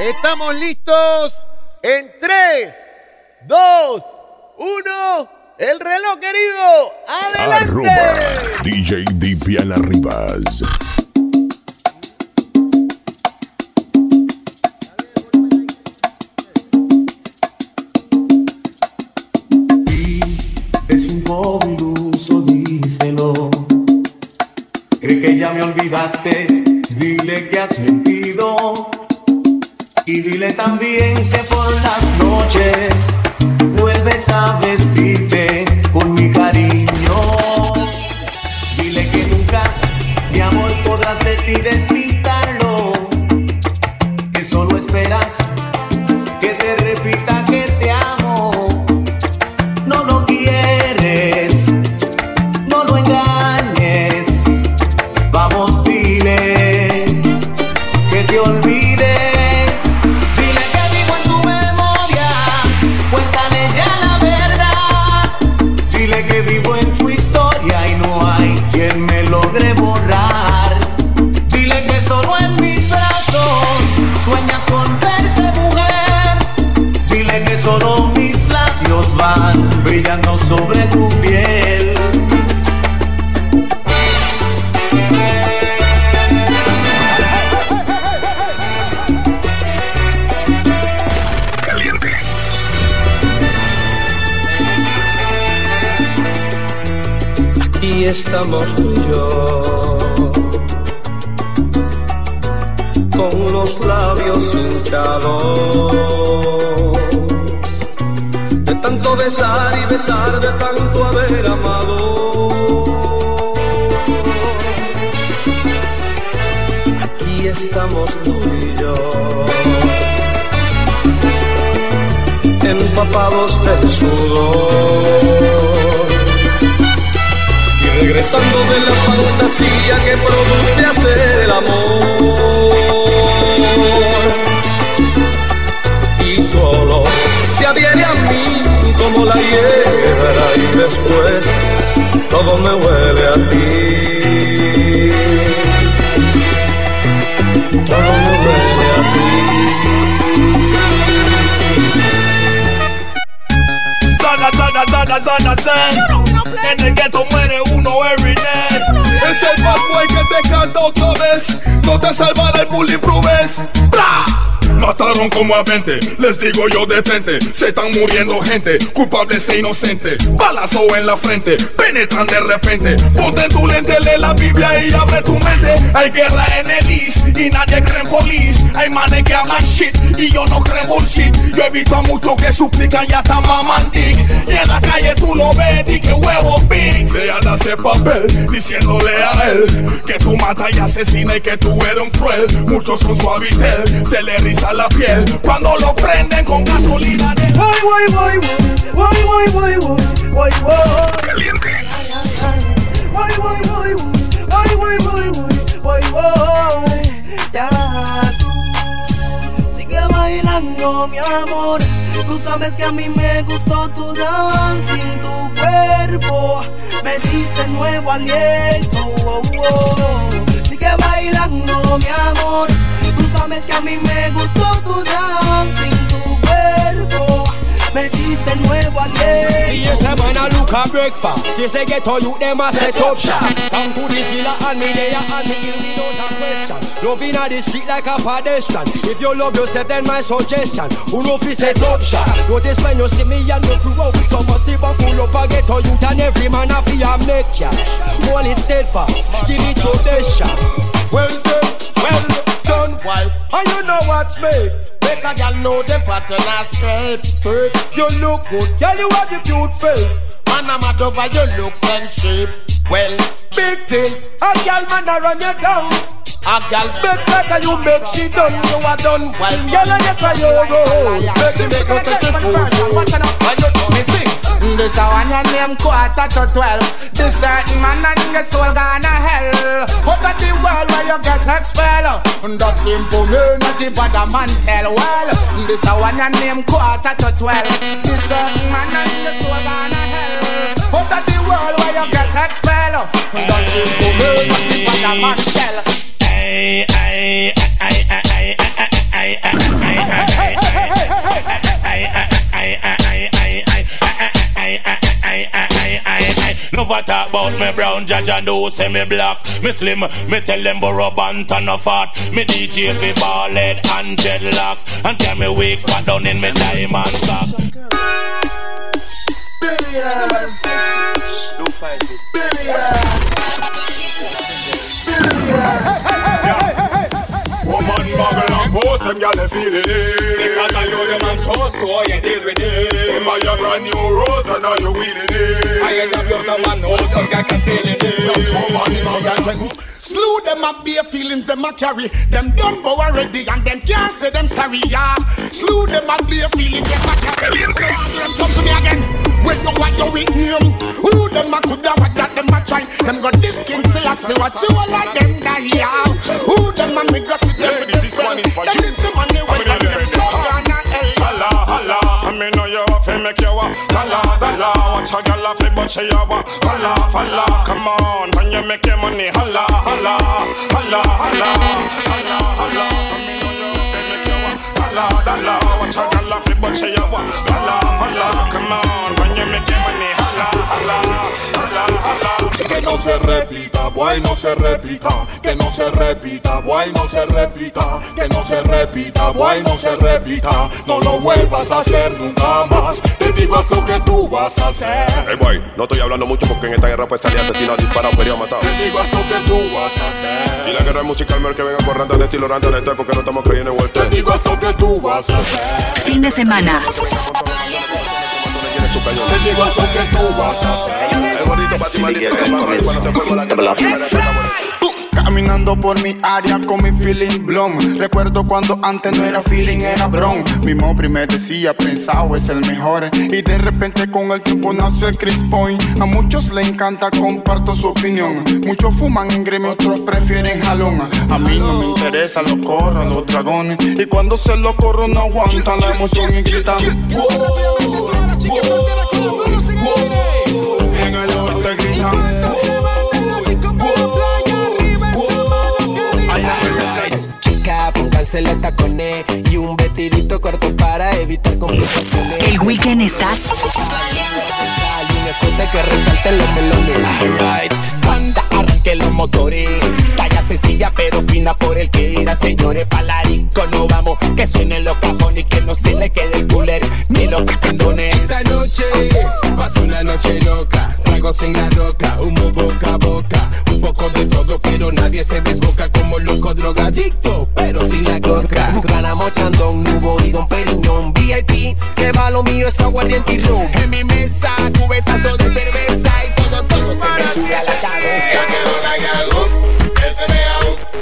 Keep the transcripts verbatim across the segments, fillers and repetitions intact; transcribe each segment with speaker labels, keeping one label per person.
Speaker 1: Estamos listos en tres, dos, uno. El reloj, querido. ¡Adelante!
Speaker 2: Arroba D J Diviana Rivas.
Speaker 3: Es un poco iluso, díselo. Cree que ya me olvidaste, dile que has mentido. Y dile también que por las noches vuelves a vestirte con mi cariño. Dile que nunca, mi amor, podrás de ti desquitarlo. Que solo esperas que te repita que te amo. No lo quieres, no lo engañes. Vamos, dile que te olvides. Que vivo en tu historia y no hay quien me logre borrar. Dile que solo en mis brazos sueñas con verte, mujer. Dile que solo mis labios van brillando sobre tu piel.
Speaker 2: Caliente.
Speaker 4: Aquí estamos tú y yo, con los labios hinchados, de tanto besar y besar, de tanto haber amado. Aquí estamos tú y yo, empapados del sudor, regresando de la fantasía que produce hacer el amor. Y tu olor se adhiere a mí como la hierba y después todo me huele a ti. Todo me huele a ti.
Speaker 5: Zana, zana, zana, zana, zana. En el ghetto muere uno every day. Es el bad boy que te canta otra vez. No te salvará el bulletproof vest. ¡Blah! Mataron como a veinte, les digo yo de frente. Se están muriendo gente, culpables e inocentes. Balazo en la frente, penetran de repente. Ponte en tu lente, lee la Biblia y abre tu mente. Hay guerra en el East y nadie cree en police. Hay manes que hablan shit y yo no creo en bullshit. Yo he visto a muchos que suplican y hasta maman dick. Y en la calle tú lo ves y que huevo big. Lean ese papel diciéndole a él que tú matas y asesinas y que tú eres un cruel. Muchos con su habitel se le riza la piel cuando lo prenden con gasolina de
Speaker 6: Voy, voy, voy, voy, voy, voy, voy, voy, voy.
Speaker 2: Caliente.
Speaker 6: Voy, voy, voy, voy, voy, voy, voy, voy, voy. Ya. Sigue bailando, mi amor. Tú sabes que a mí me gustó tu dancing, tu cuerpo. Me diste nuevo aliento. Oh, oh. Sigue bailando, mi amor. Tú sabes que a mí me gustó tu dancing, tu cuerpo. Me diste nuevo aliento.
Speaker 4: Yes, a man a look a breakfast. Since they get all you, them a set up shop. Come to the zilla and me there and me in without a question. Loving on the street like a pedestrian. If you love yourself, then my suggestion. Who know fi set up shop? Notice when you see me and me crew out with some massive and full up a ghetto youth and every man a fi a make cash. Hold it steadfast, give it your best shot.
Speaker 7: Well done, well done, wife. And you know what's me? Make a girl know them pattern and skirt, skirt. You look good, girl, you have the cute face. Man, I'm mad over your looks and shape. Well, big things, a girl man a run you down. A girl makes like you make she done, you are done. Well, girl, I guess I you go. Make she make you take the food. Why you do me sing?
Speaker 8: This a one your name quarter to twelve. This certain man and your soul gonna hell. Out of the world where you get expelled. That simple me not the bad man tell. Well, this a one your name quarter to twelve. This certain man and your soul gonna hell. Out of the world where you get expelled. That simple me not the bad man tell.
Speaker 5: Ay, ay, ay, ay, ay, ay, ay. No for talk about me brown, Jaja do say me black. Me slim, me tell them borrow bant and no fat. Me D J fi ball head and dreadlocks. And tell me weak spot down in me diamond sock.
Speaker 9: Billions. Don't fight it. Billions.
Speaker 5: Woman muggle and post them, y'all feel it. Because I know them and trust how you deal with it. Buy your brand new rose and now you wheeling it.
Speaker 9: I end up your man knows some guy can feel it.
Speaker 8: Slew them up bare feelings them a carry. Them done bow already and them can't say them sorry, yeah. Slew them up bare feelings them a carry. Them come to me again. Well, you what you with name? Who them a coulda what that them a try? Them got this king still a say what you all of them die, yeah. Who them a make us sit them with this one? Them is the money when them them so gonna hell.
Speaker 5: Holla, holla, I me know you have to make you a holla, holla. Watch a girl a flip but she a wa holla, holla. Come on, when you make your money, holla, holla, holla, holla, holla, holla. I me know you have to make you a holla, holla. Watch a girl a flip but she a wa holla, holla. Come on, when you make your money, holla, holla, holla, holla.
Speaker 10: Que no se repita, boy, no se repita. Que no se repita, boy, no se repita. Que no se repita, boy, no se repita. No lo vuelvas a hacer nunca más. Te digo eso que tú vas a hacer.
Speaker 11: Hey boy, no estoy hablando mucho porque en esta guerra pues estaría asesinado, disparado, pero matado.
Speaker 10: Te digo eso que tú vas a hacer.
Speaker 11: Y la guerra es musical, mejor que venga corriendo de estilo ranta de estar porque no estamos creyendo en vuelta.
Speaker 10: Te digo eso que tú vas a hacer.
Speaker 12: Fin de semana.
Speaker 10: Te digo eso que tú vas a hacer.
Speaker 11: El gordito pa' ti maldito que va cuando te fuego la cara.
Speaker 8: Caminando por mi área con mi feeling blonde. Recuerdo cuando antes no era feeling, era bron. Mi mobri me decía, prensado es el mejor. Y de repente con el tiempo nació el Chris Point. A muchos le encanta, comparto su opinión. Muchos fuman en gremio, otros prefieren jalón. A mí no me interesa, lo corran los dragones. Y cuando se lo corro no aguantan la emoción y gritan wow, wow, wow. En el oeste gritan
Speaker 13: pónganse los tacones y un vestidito corto para evitar complicaciones.
Speaker 12: El weekend está
Speaker 13: Hay una cosa que resalten los melones. Alright, banda, arranque los motores. Talla sencilla pero fina por el que irán, señores. Palarico no vamos, que suenen los cajones y que no se le quede el cooler ni los pendones.
Speaker 14: Esta noche pasó una noche loca. Tragos en la roca, humo boca a boca. Un poco de todo pero nadie se desboca como loco drogadicto, pero sin la coca.
Speaker 13: Ganamos chandón, nubo y don Periñón. V I P, que va lo mío es aguardiente y ron.
Speaker 14: En mi mesa, cubetazo de cerveza y todo, todo se me sube a la cabeza.
Speaker 10: Que se vea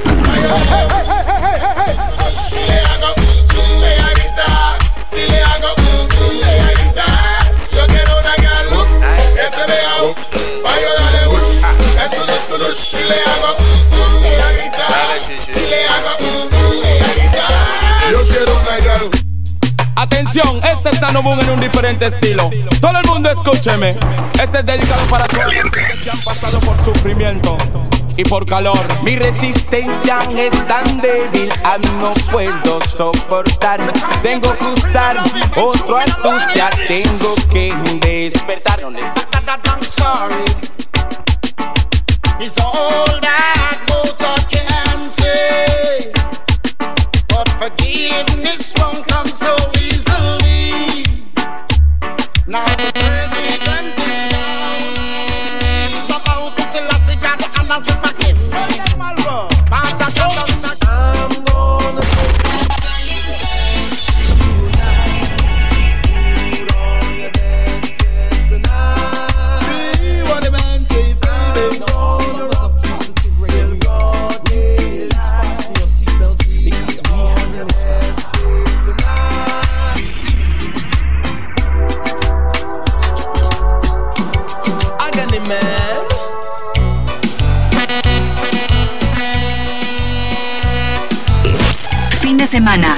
Speaker 10: si le hago le grita, si le hago le grita. Yo quiero una gal que se vea pa' yo darle bush. Eso no es culo. Si le hago le grita, si le hago le grita. Yo quiero una gal.
Speaker 7: Atención, este es Nano Boom en un diferente estilo. Todo el mundo escúcheme. Este es dedicado para todos los que han pasado por sufrimiento y por calor.
Speaker 13: Mi resistencia es tan débil, ah, no puedo soportar. Tengo que usar otro astucia, tengo que despertar.
Speaker 8: I'm sorry. It's all that water can say. But forgiveness won't come so easily. Now the president is down. He's about to tell us he got to announce it back in. I'm gonna
Speaker 12: fin de semana.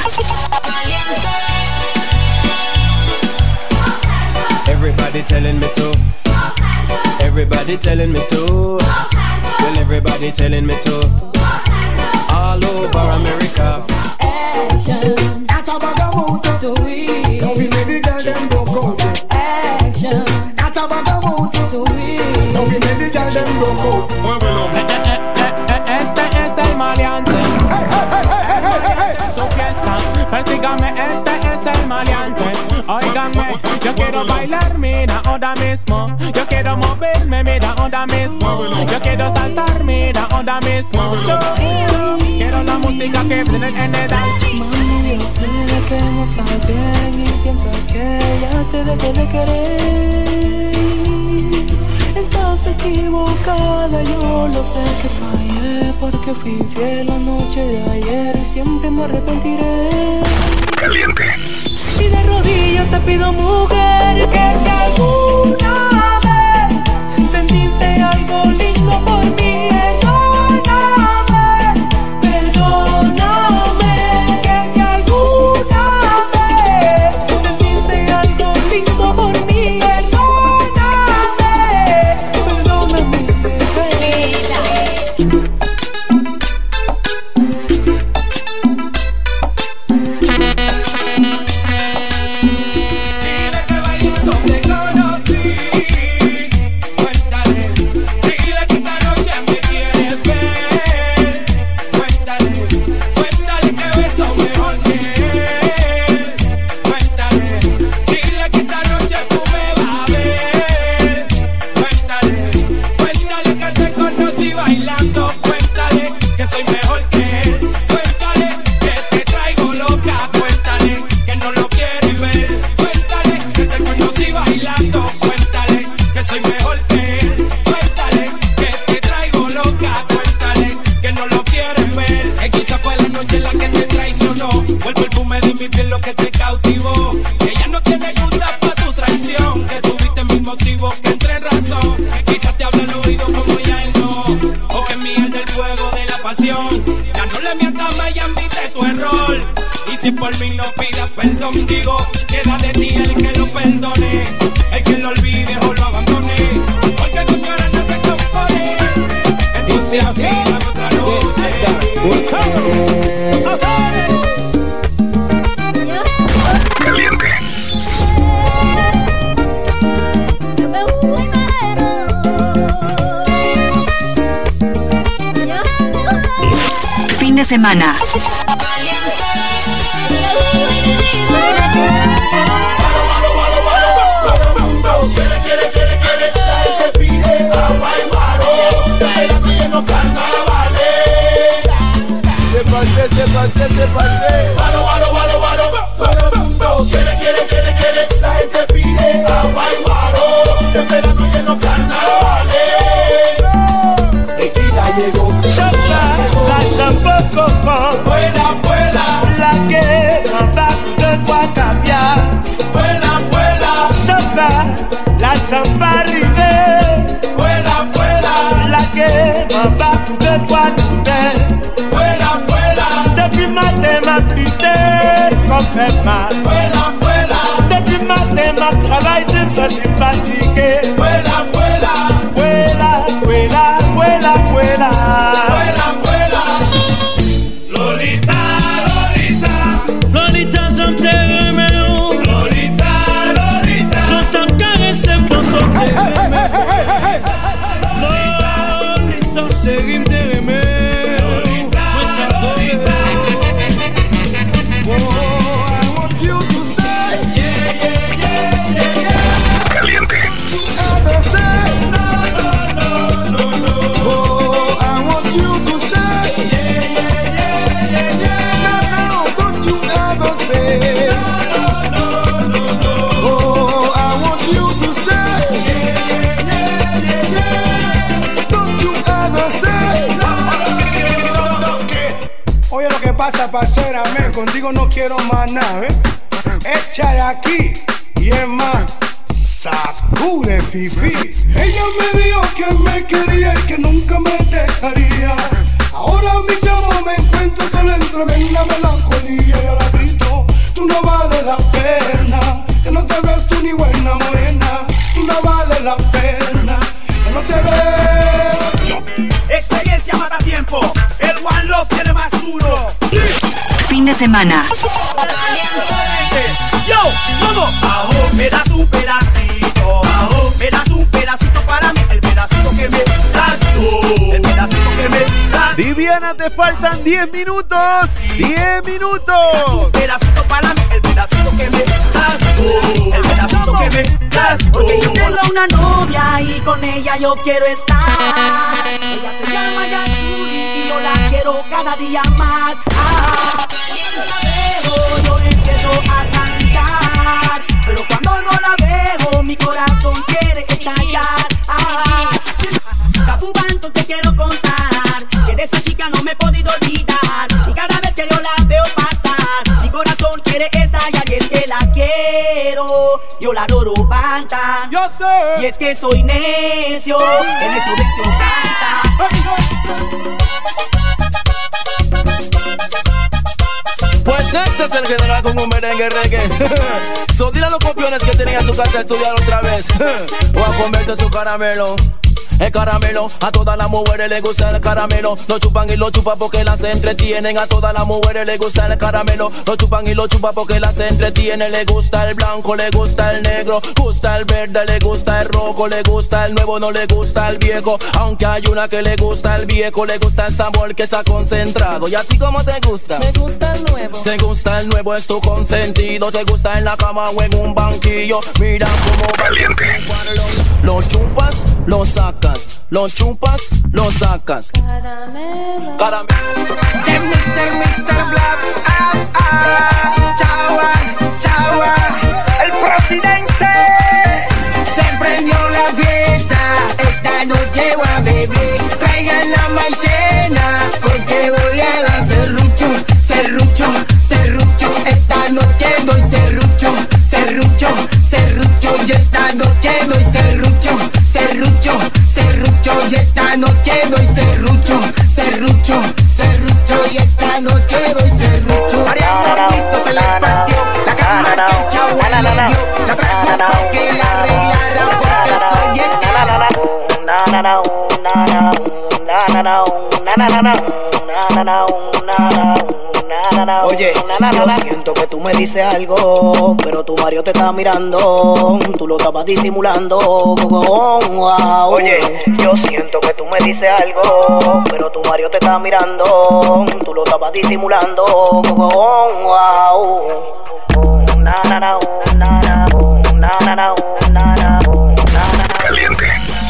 Speaker 15: Everybody telling me to. Everybody telling me to. Well, everybody telling me to. All over America.
Speaker 16: Action.
Speaker 8: That a bag of motor.
Speaker 16: So we.
Speaker 8: Now we make the girl them broke out.
Speaker 16: Action.
Speaker 8: That a bag of motor.
Speaker 16: So we.
Speaker 8: Now we make the girl them broke out.
Speaker 17: Este es el maleante.
Speaker 8: Hey, hey, hey, hey, hey, hey, hey.
Speaker 17: Tu fiesta, persígame, este es el maleante. Óigame, yo quiero bailar, mira, ahora mismo. Yo quiero moverme, mira, ahora mismo. Yo quiero saltar, mira, ahora mismo. Yo, yo quiero la música que viene en el dance.
Speaker 16: Mami, yo sé que no estás bien y piensas que ya te dejé de querer. Estás equivocada, yo lo sé que fallé porque fui fiel la noche de ayer y siempre me arrepentiré.
Speaker 2: Caliente.
Speaker 16: Y de rodillas te pido, mujer, que si alguna vez sentiste algo lindo por mí, perdóname, perdóname. Que si alguna vez sentiste algo lindo por mí, perdóname, perdóname,
Speaker 3: si por mí no pidas perdón, digo, queda de ti el que lo perdone, el que lo olvide o lo abandone, porque tu cara no se compone, entonces así la otra noche.
Speaker 2: Caliente.
Speaker 12: Fin de semana.
Speaker 1: Se pasé, se pasé, se pasé.
Speaker 10: Balo, balo, balo, balo, balo, balo. Quiere, quiere, quiere, quiere. La gente pide agua y balo. Esperando llenos carnavales. Tequila llegó.
Speaker 3: La tampoco con.
Speaker 10: Vuela, vuela.
Speaker 3: La que manda de Guatapias.
Speaker 10: Vuela, vuela.
Speaker 3: Chapa, la champa arrivée.
Speaker 10: Vuela, vuela.
Speaker 3: La que manda de Guatapias.
Speaker 10: Vuela, vuela.
Speaker 3: Depuis matin m'a plité comme fait mal.
Speaker 10: Vuela, vuela.
Speaker 3: Depuis matin m'a travaillé, tu me sens fatigué.
Speaker 10: Vuela, vuela.
Speaker 3: Vuela, vuela, vuela, vuela.
Speaker 10: Vuela, vuela.
Speaker 3: Lolita, Lolita. Lolita, j'aime te remercier. Lolita, Lolita. Je t'en caresse pour son te Lolita, c'est rime de remercier.
Speaker 2: Caliente.
Speaker 8: Oye, lo que pasa, parcera, men, contigo no quiero más nada, ¿eh? Echa de aquí y es más, sacude pipí. Ella me dijo que me quería y que nunca me dejaría. Ahora mi chamo me encuentro solo en tremenda melancolía. Y ahora grito, tú no vales la pena, que no te ves tú ni buena morena. Tú no vales la pena, que no te ves.
Speaker 3: Experiencia mata tiempo, el One Love tiene más duro. Sí.
Speaker 12: Fin Fin de semana.
Speaker 18: Yo, vamos. Ajo, me das un pedacito. Ajo, me das un pedacito para mí. El pedacito que me das tú. El pedacito que me das.
Speaker 1: Viviana, te faltan diez minutos. diez minutos.
Speaker 18: Un pedacito para mí. El pedacito que me das tú. El pedacito que me das tú.
Speaker 6: Porque yo tengo una novia y con ella yo quiero estar. Ella se llama Yasuri y yo la quiero cada día más. Ah, la veo, yo empiezo a cantar, pero cuando no la veo mi corazón quiere estallar. Ah, Cafubanto, te quiero contar que de esa chica no me he podido olvidar, y cada vez que yo la veo pasar mi corazón quiere estallar. Y es que la quiero, yo la adoro banta.
Speaker 7: Yo sé.
Speaker 6: Y es que soy necio, el necio necio cansa.
Speaker 19: Pues este es el general con un merengue reggae. So dile a los copiones que tienen a su casa a estudiar otra vez o a comerse su caramelo. El caramelo, a todas las mujeres les gusta el caramelo. Lo chupan y lo chupan porque las entretienen. A todas las mujeres les gusta el caramelo. Lo chupan y lo chupan porque las entretienen. Le gusta el blanco, le gusta el negro, gusta el verde, le gusta el rojo, le gusta el nuevo, no le gusta el viejo. Aunque hay una que le gusta el viejo, le gusta el sabor que está concentrado. ¿Y a ti cómo te gusta?
Speaker 16: Me gusta el nuevo.
Speaker 19: Te gusta el nuevo, es tu consentido. Te gusta en la cama o en un banquillo. Mira cómo
Speaker 2: caliente.
Speaker 19: Lo chupas, lo sacas. Lo chupas, lo sacas.
Speaker 16: Caramelo.
Speaker 19: Caramelo.
Speaker 8: Mister, mister Black. Ah, ah. Chaua, chaua. El presidente. Se prendió la fiesta. Esta noche voy a beber. Traigan la maicena porque voy a dar serrucho, serrucho, serrucho. Esta noche doy serrucho, serrucho, serrucho. Y esta noche doy serrucho, serrucho, serrucho. Y esta noche doy serrucho, serrucho, serrucho. Y esta noche doy serrucho. Varios mojitos se le partió la cama que el chavo le dio. La trajo pa' que la arreglara porque soy el que
Speaker 6: Oye, yo siento que tú me dices algo, pero tu marido te está mirando, tú lo estabas disimulando. Oye, yo siento que tú me dices algo, pero tu marido te está mirando, tú lo estabas disimulando.
Speaker 2: Caliente.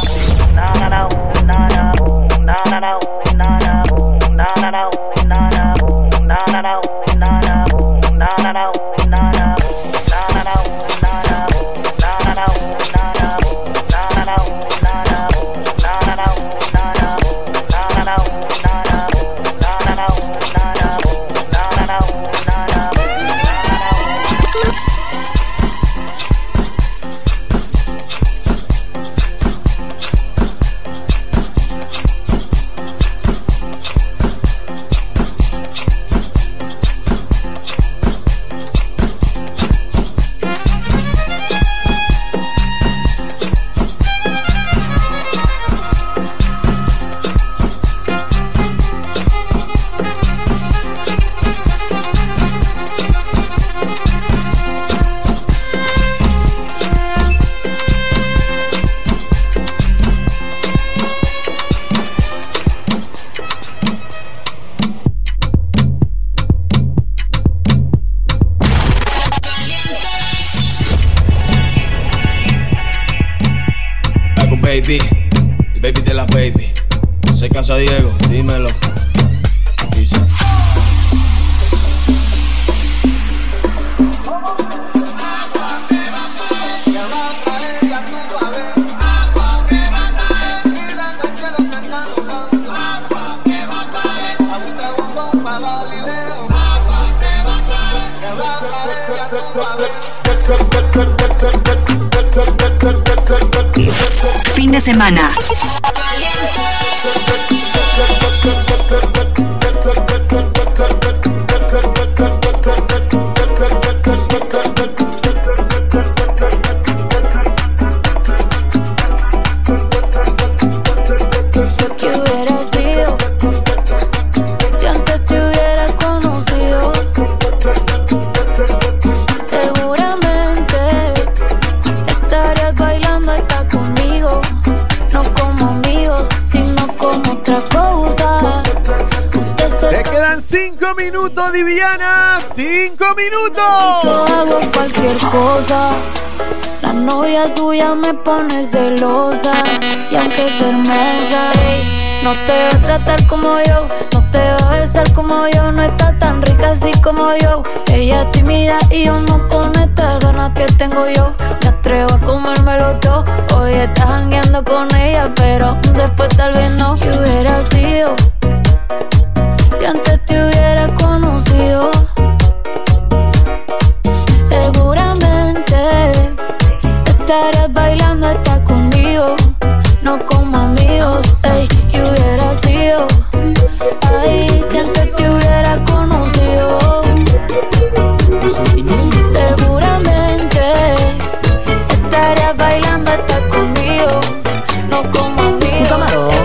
Speaker 19: Baby, baby de la baby. Soy Casa Diego, dímelo. Dice.
Speaker 12: Fin de semana.
Speaker 16: ¿Qué hubiera sido si antes te hubiera conocido?
Speaker 1: ¡Cinco minutos!
Speaker 20: Yo hago cualquier cosa. La novia tuya me pone celosa. Y aunque es hermosa, ey, no te va a tratar como yo, no te va a besar como yo. No está tan rica así como yo. Ella es tímida y yo no, con estas ganas que tengo yo me atrevo a comérmelo todo. Hoy estás jangueando con ella, pero después tal vez no. ¿Qué hubiera sido si antes te hubiera conocido? Seguramente estarás bailando hasta conmigo, no como amigos. Ey, ¿qué hubiera sido? Ay, si antes te hubiera conocido. Seguramente estarías bailando hasta conmigo, no como amigos.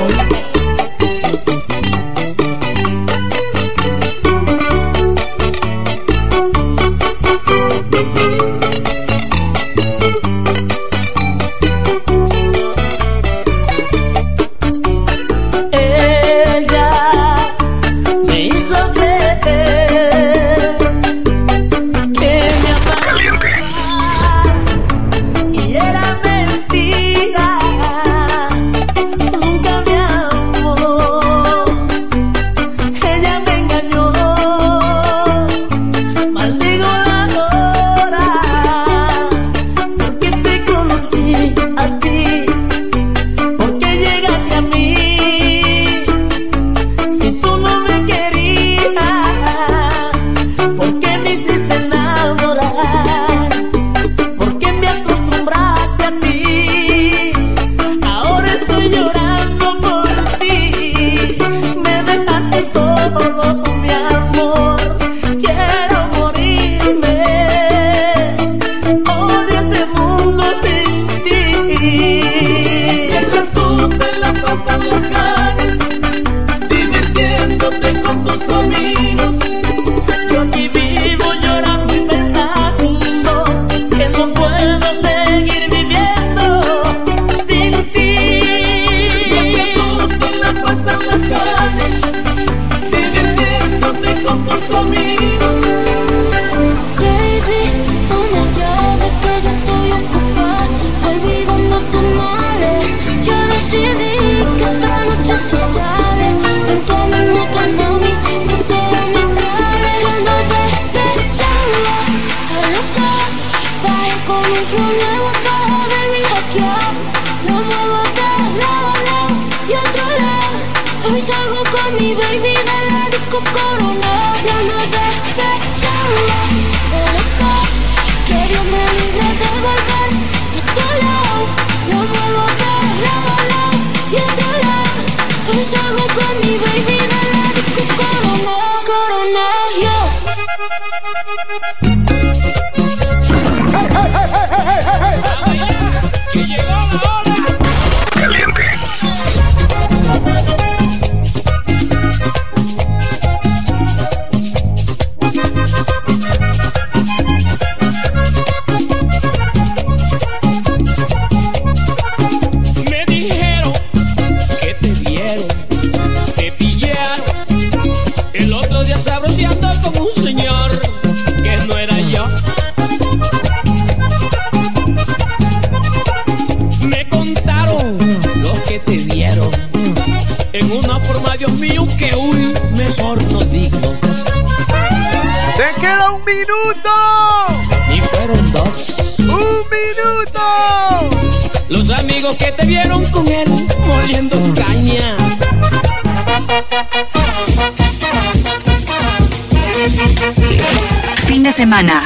Speaker 21: Que te vieron con él moliendo caña.
Speaker 12: Fin de semana.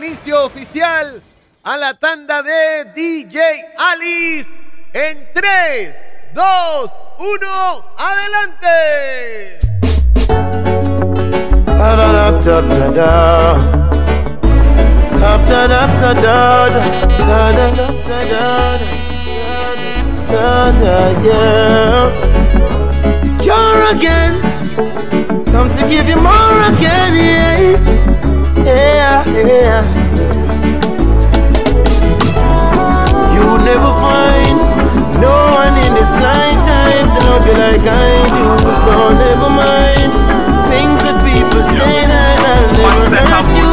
Speaker 1: inicio oficial a la tanda de D J Alice en tres, dos, uno, ¡adelante!
Speaker 4: You're again, come to give you more again, yeah, yeah, yeah. You never find no one in this lifetime to love you like I do, so never mind things that people say that I'll never hurt you.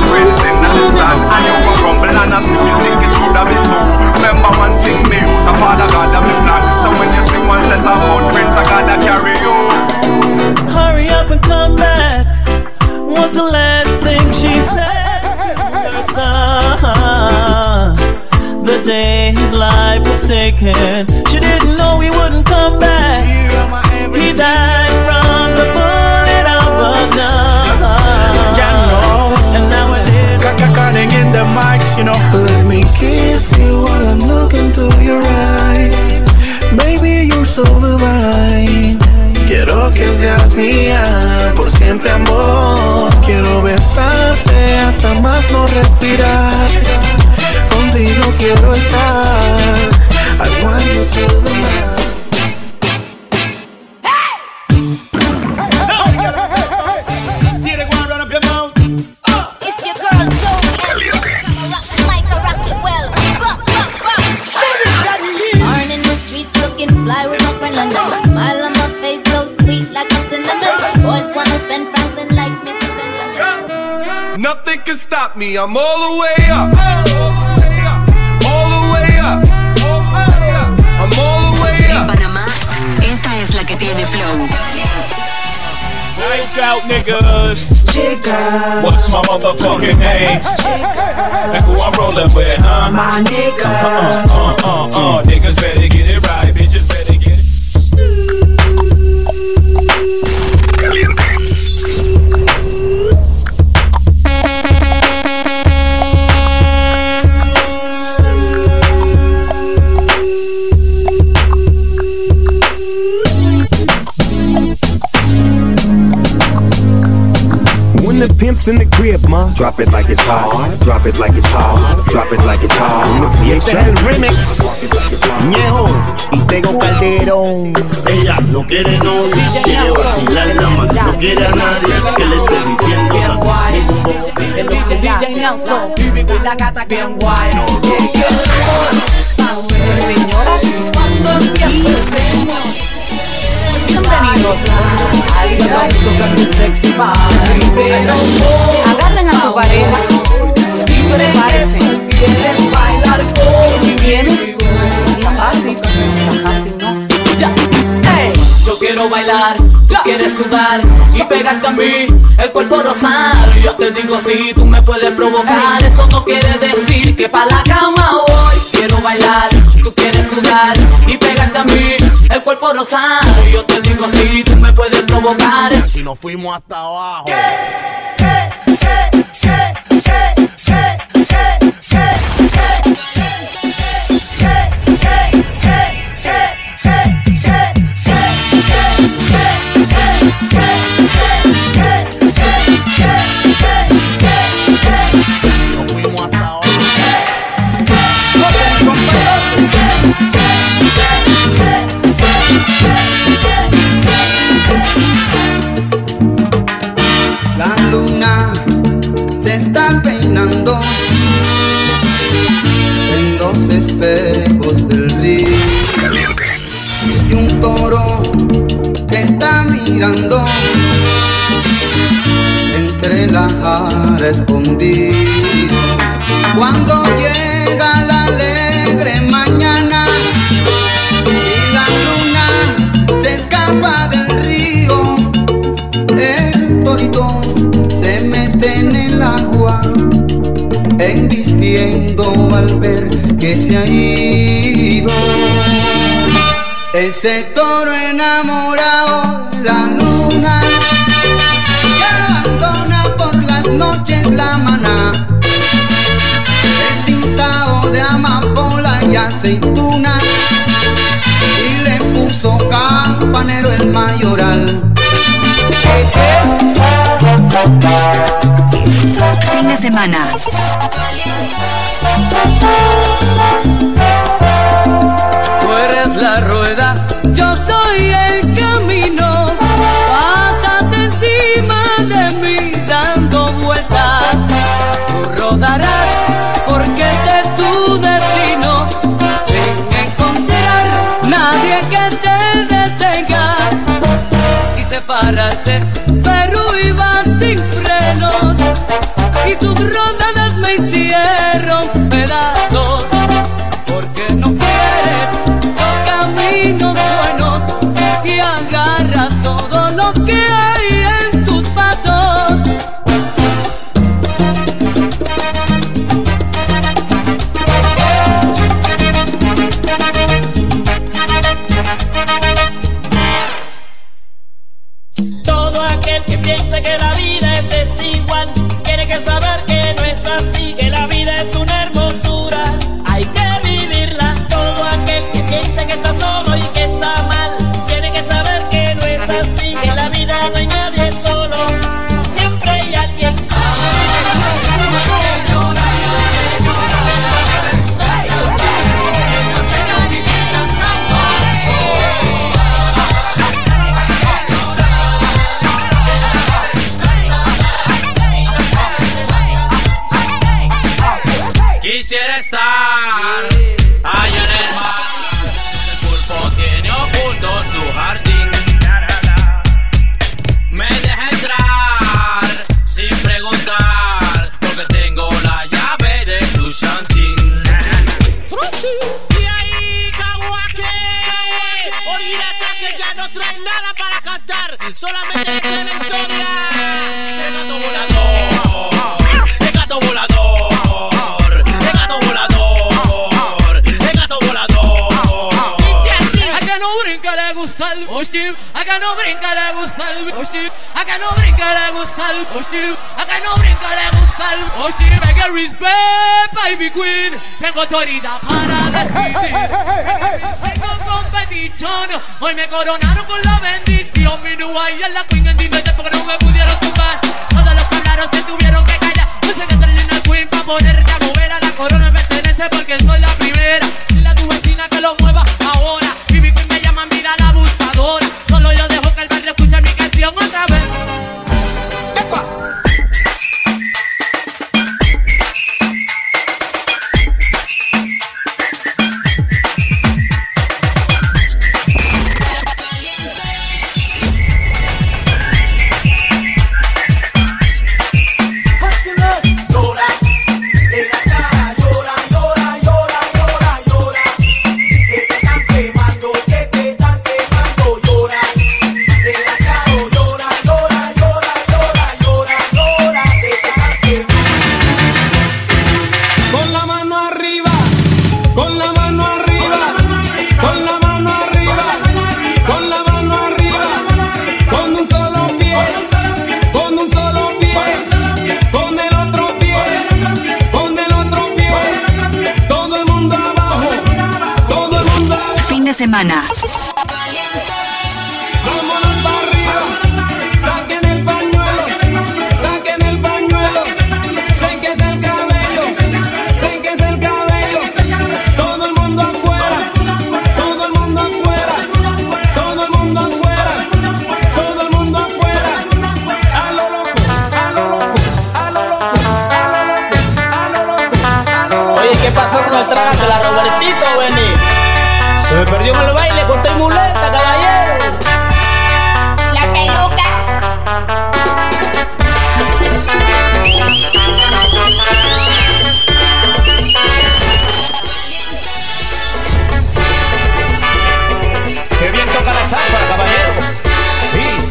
Speaker 5: Remember one thing, me, the Father God of the plan. So when you sing one set of footprints, I gotta carry you.
Speaker 21: Hurry up and come back was the last thing she said to her son. The day his life was taken, she didn't know he wouldn't come back. He died from the bullet of a gun. And now it is
Speaker 4: Cutting in the mics, you know. Let me kiss you while I'm looking through your eyes. Baby, you're so divine. Quiero que seas mía por siempre, amor. Quiero besarte hasta más no respirar. Contigo quiero estar. I want you to the night.
Speaker 22: Fly with my friend London. Smile on my face, so sweet like a cinnamon. Boys wanna spend Franklin like Mister Benjamin.
Speaker 5: Nothing can stop me, I'm all the way up. All the way up. I'm all the way up.
Speaker 12: En Panamá, esta es la que tiene flow.
Speaker 7: Lights out, niggas.
Speaker 22: Jigga.
Speaker 7: What's my motherfucking name? Like who I'm rolling with, huh?
Speaker 22: My nigga.
Speaker 7: Uh, uh, uh, uh, uh. Niggas better get it right, bitches better get it.
Speaker 2: Caliente.
Speaker 15: The pimps in the crib, ma. Drop it like it's hot. Drop it like it's hot. Drop it like it's hot. Y este es el remix. Ñejo y Tego Calderón.
Speaker 23: Ella no quiere novio, quiere vacilar nada más. No quiere a nadie que le esté diciendo nada.
Speaker 21: El D J Nelson, vive con la gata bien guay. Señoras, cuando empieza bienvenidos al tocar tu sexy body. Agarren a su pareja y prepárense. ¿Quieres bailar con quién? Casi, casi no. Ya. Hey. Yo quiero bailar, tú quieres sudar y pegarte a mí, el cuerpo rosar. Yo te digo si tú me puedes provocar. Eso no quiere decir que pa' la cama voy. Quiero bailar, tú quieres sudar y pegarte a mí, el cuerpo rosar. Yo te digo si tú me puedes provocar.
Speaker 23: Y nos fuimos hasta abajo.
Speaker 6: La luna se está peinando en los espejos del río.
Speaker 2: Caliente.
Speaker 6: Y un toro que está mirando entre la jara escondido. Cuando llega la alegre mañana y la luna se escapa del río, el torito se mete en el agua, embistiendo al ver que se ha ido. Ese toro enamorado de la luna que abandona por las noches la maná. mayoral.
Speaker 12: Fin de semana.
Speaker 3: Tú eres la rueda, yo soy el camino. Pasas encima de mí dando vueltas. Tú rodarás porque este es tu destino. Sin encontrar nadie que te detenga. Quise pararte, pero iba sin frenos. Y tus rodadas me hicieron pedazos. Porque no quieres los caminos buenos y agarras todo lo que hay en tus pasos.
Speaker 9: Todo aquel que piense que la vida es desigual tiene que saber que no es así, que la vida es una hermosura, hay que vivirla. Todo aquel que piense que está solo y que está mal tiene que saber que no es así, que en la vida no hay nadie solo, siempre hay alguien.
Speaker 11: Quisiera estar allá en el mar. El pulpo tiene oculto su jardín. Me deja entrar sin preguntar, porque tengo la llave de su chantín.
Speaker 9: Y ahí, Caguaque, olvídate que ya no trae nada para cantar, solamente tiene historia. El gato volador, el gato volador.
Speaker 3: El hostil, acá no brinca, le gusta el hostil, acá no brinca, le gusta el hostil, acá no brinca, le gusta el hostil. Mega respect, baby queen, tengo autoridad para decidir. Tengo competición, hoy me coronaron con la bendición. Mi nueva y en la queen en dinete porque no me pudieron tumbar. Todos los que hablaron se tuvieron que callar. No sé qué traen al queen pa' ponerte a mover a la corona me pertenece porque soy la primera. Dile a tu vecina que lo mueva ahora. Mira la abusadora, solo yo dejo que el barrio escuche mi canción otra vez. ¡Epa!
Speaker 12: Semana.
Speaker 4: Vámonos para arriba, saquen el pañuelo, saquen el pañuelo, séquese el cabello, séquese el cabello, todo el mundo afuera, todo el mundo afuera, todo el mundo afuera, todo el mundo afuera, a lo loco, a lo loco, a lo loco, a lo loco, a lo loco, a lo loco.
Speaker 9: Oye, ¿qué pasó con el traje de la Robertito, Benny? Se me perdió en el baile con tu muleta, caballero. La peluca.
Speaker 11: Qué bien toca la záfara, caballero. Sí.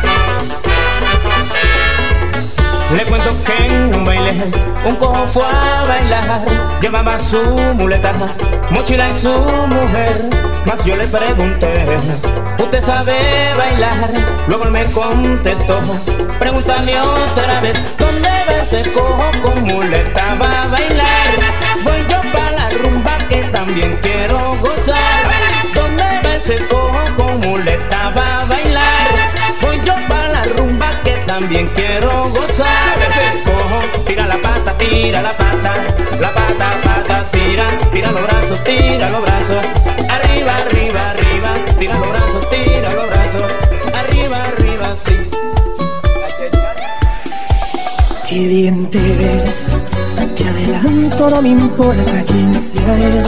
Speaker 11: Le cuento que en un baile un cojo fue a bailar. Llevaba su muleta, mochila y su mujer. Mas yo le pregunté, ¿usted sabe bailar? Luego él me contestó, pregúntame otra vez, ¿dónde va ese cojo con muleta? Va a bailar. Voy yo pa' la rumba que también quiero gozar. ¿Dónde va ese cojo con muleta? Va a bailar. también quiero gozar. Cojo, tira la pata, tira la pata, la pata, pata, tira, tira los brazos, tira los brazos, arriba, arriba, arriba, tira los brazos, tira los brazos, arriba, arriba, sí.
Speaker 4: Qué bien te ves, te adelanto, no me importa quién sea él.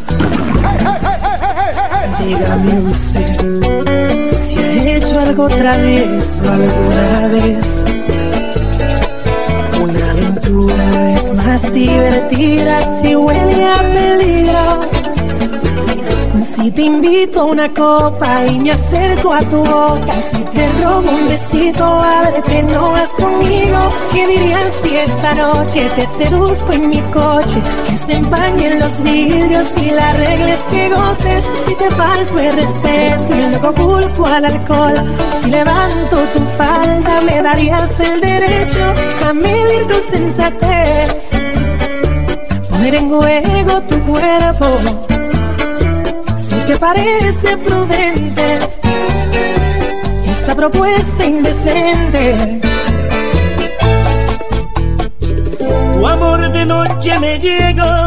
Speaker 4: Dígame usted si ha hecho algo travieso alguna vez. Una aventura es más divertida si huele a peligro. Si te invito a una copa y me acerco a tu boca, si te robo un besito, ábrete, no vas conmigo. ¿Qué dirías si esta noche te seduzco en mi coche? Que se empañen los vidrios y la regla es que goces. Si te falto el respeto y luego culpo al alcohol, si levanto tu falda me darías el derecho a medir tu sensatez, poner en juego tu cuerpo. Si te parece prudente esta propuesta indecente.
Speaker 9: Tu amor de noche me llegó,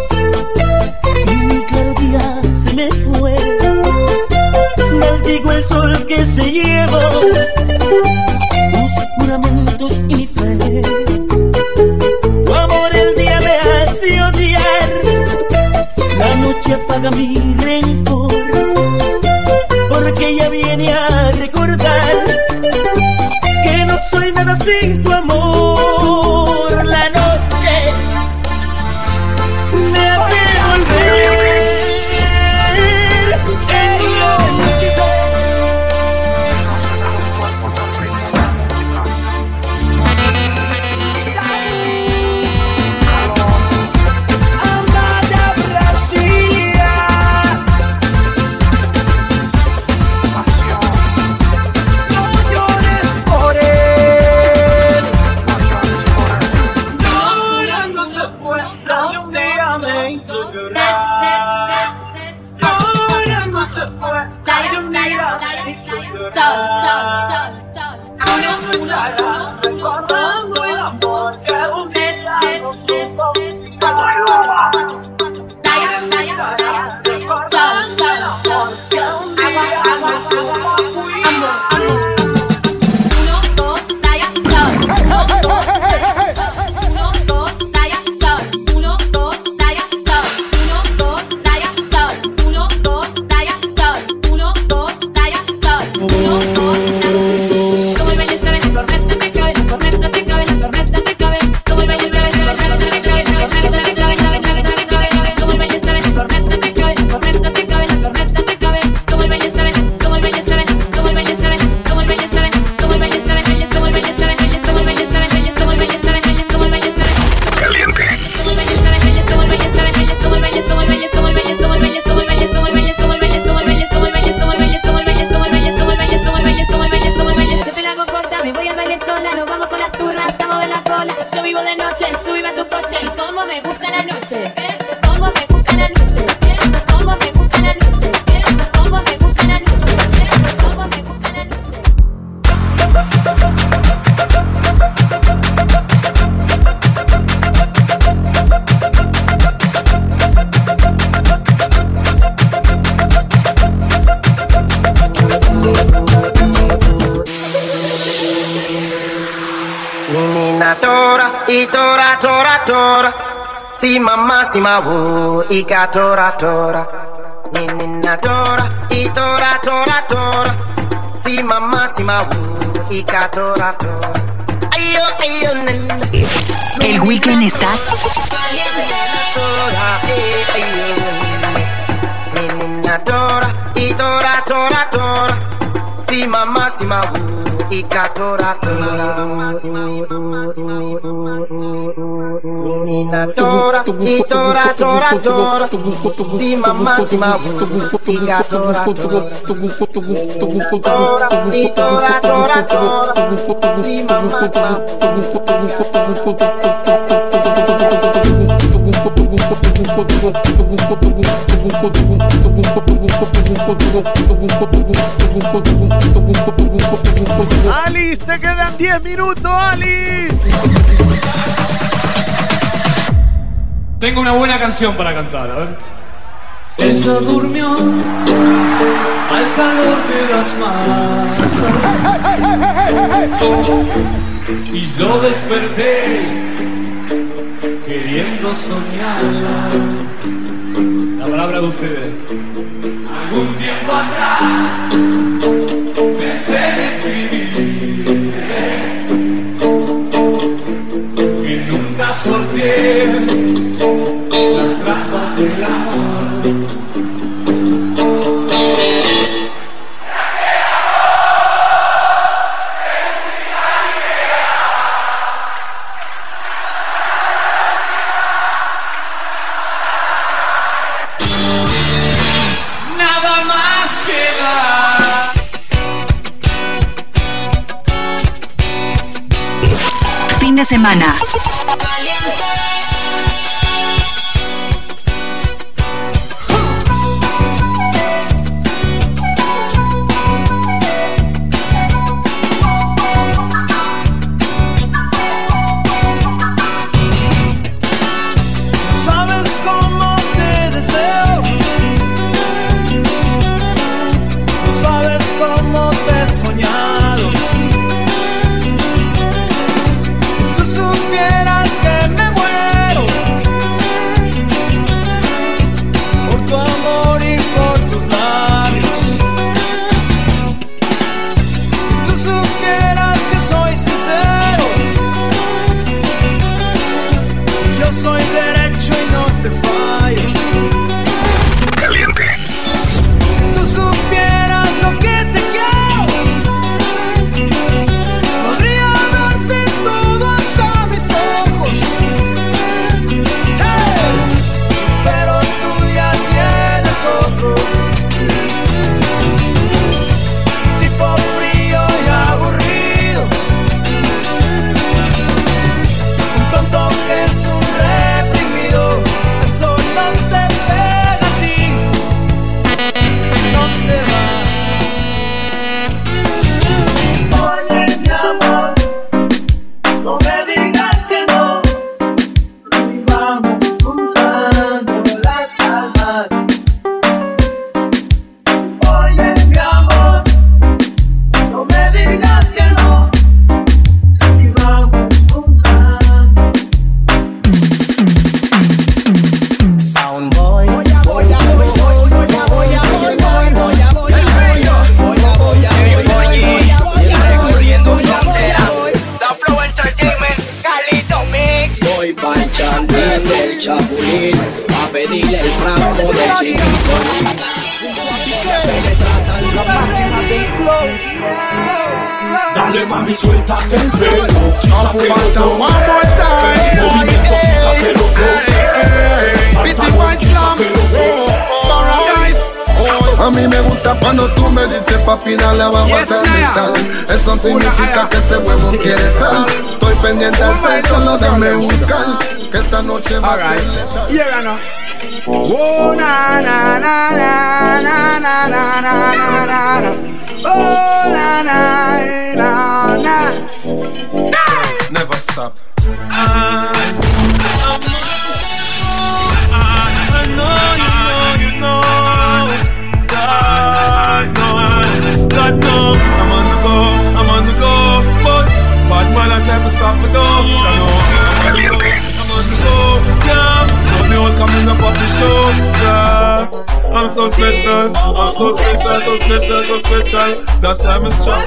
Speaker 9: un claro día se me fue, maldigo el sol que se llevó tus juramentos y mi fe. Tu amor el día me hace odiar, la noche apaga mi rencor, porque ella viene a recordar que no soy nada sin tu amor. La noche me hace volver.
Speaker 3: Recordando el amor que un día nos supo. Recordando el amor que un día nos supo. Uno, dos, talla, uno, dos, uno, dos, talla, uno, dos, talla, uno, dos, talla, uno, dos, talla, uno, dos, talla, uno, dos.
Speaker 13: I tora tora tora, si mamma si mawu, I ka tora tora, ni ni na tora, I tora tora tora, si mamma si mawu, I ka tora tora. Ayo ayo nena.
Speaker 12: El weekend está
Speaker 13: ni ni na tora, I tora tora tora, si mamma si mawu. I ka tora tora, Nina tora, I tora tora tora, si mamma si mawu, I ka tora tora, I tora tora tora, si mamma si mawu.
Speaker 1: Alice, te quedan diez minutos, Alice.
Speaker 10: Tengo una buena canción para cantar, a ver.
Speaker 3: Ella durmió al calor de las masas y yo desperté queriendo soñarla. La palabra de ustedes. Algún tiempo atrás pensé en escribir que nunca sorteé las trampas del amor. Nada más queda.
Speaker 12: Fin de semana.
Speaker 3: Dale mami, suéltate el pelo.
Speaker 4: No fumata, one more time.
Speaker 3: Movimiento, quítate loco.
Speaker 4: Bitty Boy Slam, Paradise. A mí me gusta cuando tú me dices papi dale abajo
Speaker 8: Yes,
Speaker 4: hasta el
Speaker 8: Naya.
Speaker 4: metal. Eso significa que ese huevo quiere sal. Estoy pendiente al sal, solo déjame buscar que esta noche va a ser letal.
Speaker 8: Yeah, no. Oh na na na na na na na na na na. Oh na na na na.
Speaker 4: Never stop.
Speaker 3: I, I know, you know, you know. God, no, God, no. I'm on the go, I'm on the go. But bad man, I try to stop me though. I know I'm on the go, I'm on the go. Yeah, love me all coming up off the show. Yeah, I'm so special, I'm so special, so special, so special. That's why I'm strong.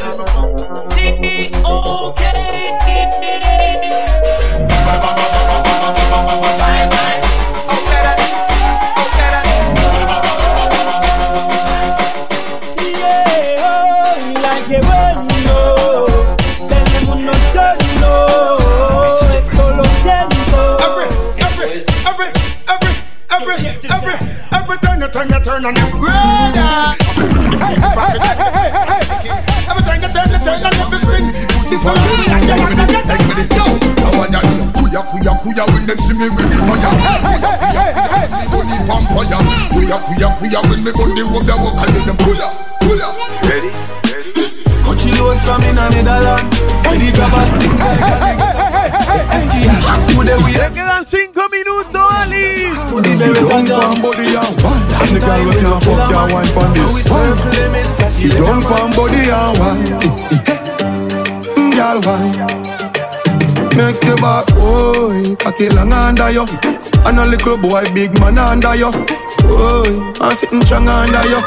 Speaker 8: Turn you turn on your brother. Hey, hey, hey, hey, hey, hey, hey. Every time you turn, you turn on every spin. This is me and you want to get it. Yo,
Speaker 5: one of them. Kuya, kuya, kuya, when them see me with the fire. Kuya, kuya, kuya, when me gun the vampire. Kuya, kuya, kuya, when me gun the rubber walk and them pull up, pull up. Ready?
Speaker 14: Coachy load from in a Netherland. Ready grab a stick like a nigga. To the way.
Speaker 1: Te quedan cinco minutos, Ali.
Speaker 14: Sit down from body and one. And the girl we can't fuck your wine from this one. Sit down from body and one. Girl wine. Make your back, oh, cocky long under you. And a little boy, big man under you. Oh, I'm sitting strong under you.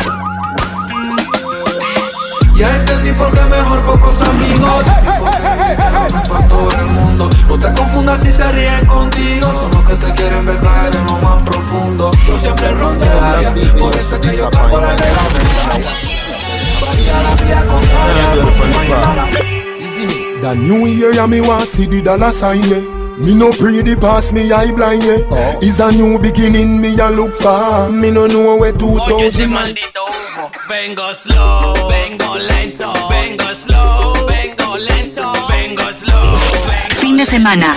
Speaker 14: Ya entendí por qué mejor pocos amigos. Para todo el mundo. No te confundas si se ríen contigo. Son los que te quieren ver caer en lo más profundo. Yo siempre rondo el área. Por eso es que yo tapo la de la medalla. Vaya la vida contraria. Por su mañana. The new year ya me want see the dollar sign, yeah. Me no pray the past, me eye blind, yeah. Oh. It's a new beginning, me a look for. Me no know where two thousand.
Speaker 3: Vengo slow, vengo lento, vengo slow, vengo lento, vengo slow.
Speaker 12: Fin de semana.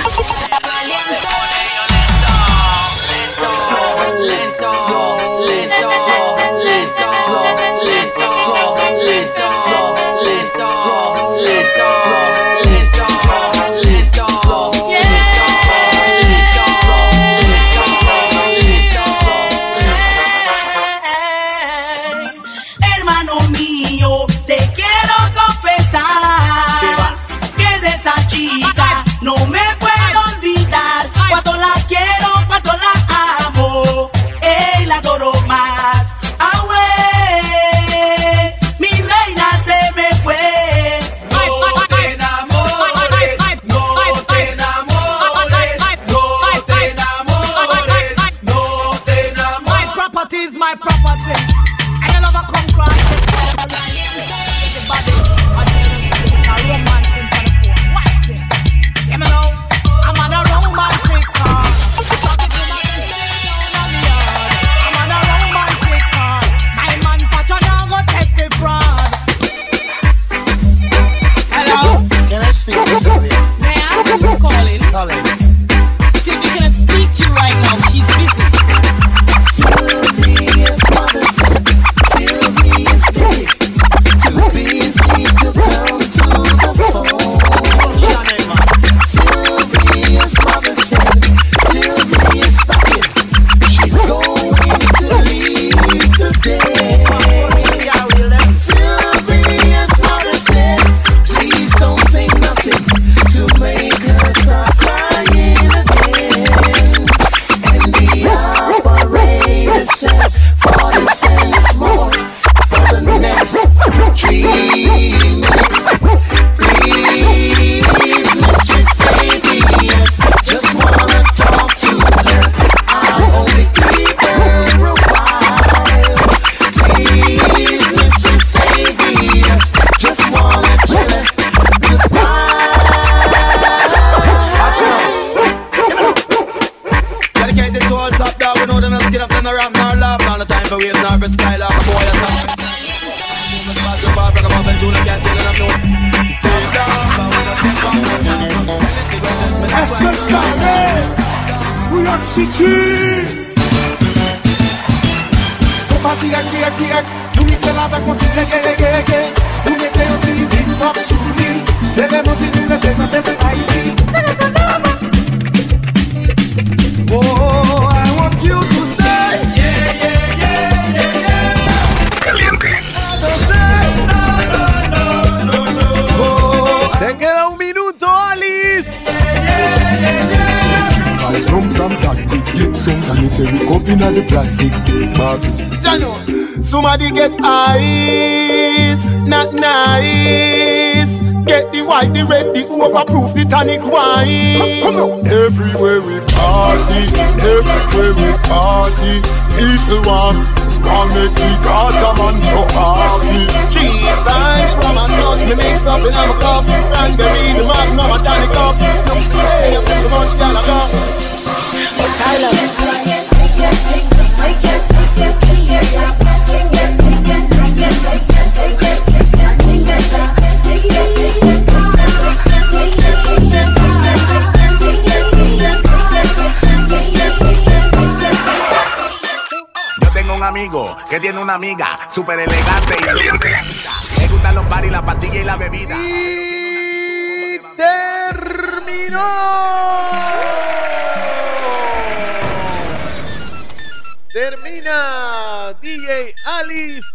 Speaker 6: No me puedo olvidar cuando la quiero, cuando la amo, ey, la adoro más. Ah, wey, mi reina se me fue. No te enamores, no te enamores, no te enamores, no te enamores. My property is my property. I love a conquest.
Speaker 14: Somebody get ice, not nice. Get the white, the red, the overproof, the tonic wine. Come, come on. Everywhere we party, everywhere we party. People want, want make the Gaza man so happy. Street vibes from a touch, me mix up in a cup. Cranberry, the magnum, a tonic cup. No, hey, I'm too much gala. Tyler.
Speaker 17: un amigo que tiene una amiga súper elegante y caliente. Le gustan los bares, la pastilla y la bebida.
Speaker 1: Y terminó. Termina D J Alice